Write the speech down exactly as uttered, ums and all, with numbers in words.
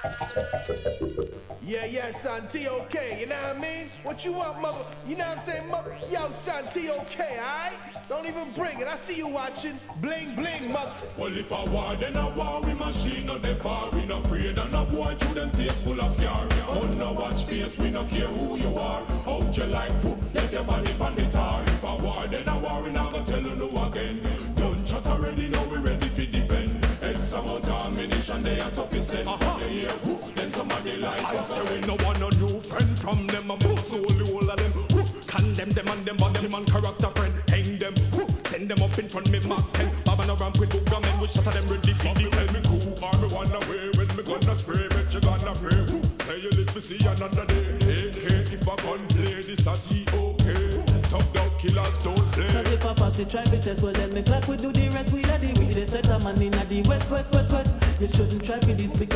Yeah, yeah, son, T O K, you know what I mean? What you want, mother? You know what I'm saying, mother? Yo, son, T O K, alright? Don't even bring it. I see you watching. Bling, bling, mother. Well, if a war, then a war with machine, no they far. We no afraid, and a boy through them face full of scar. On no watch face, we no care who you are. Out you like poop, let your body pan the tar. If a war, then a war, we not gonna tell you no again. Done chat already, now we ready to defend. X amount of ammunition, they are sufficient. Uh-huh. You hear woof, then somebody like I say we no want no new friend from them. A boss only all of them. Woof, condemn them and them body man character friend. Hang them, woof, send them up in front me Mark ten. Baba no ramp with booga men, we shatter them ready for the tell me cool. Or me wanna way when me gonna spray, bet you gonna pray. Woof, say you live to see another day. A K if I gun play, this a T O K. Top dog killers don't play. Cause if I pass it, try to test, well then me clap we do the rest. We are the we the set a man in a the west, west, west, west. You shouldn't try to